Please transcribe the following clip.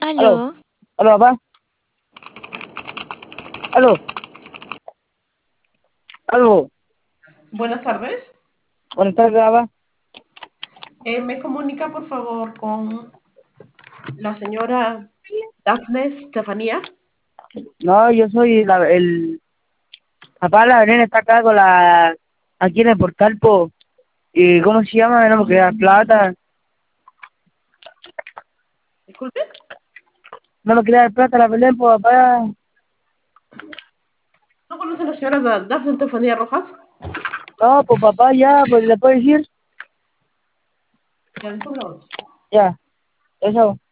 Aló, Aló, aló, papá, aló, aló, Buenas tardes. buenas tardes, papá. ¿Me comunica, por favor, con la señora Dafne Estefanía? No, yo soy el papá, la Belén está acá aquí en el portal, po, y ¿cómo se llama? No me queda plata, Disculpe. no me queda plata la Belén, po, papá. ¿No conoce a la señora Dafne Estefanía Rojas? No, pues papá, ya, pues le puedo decir, Ya, después lo hago. ya, eso.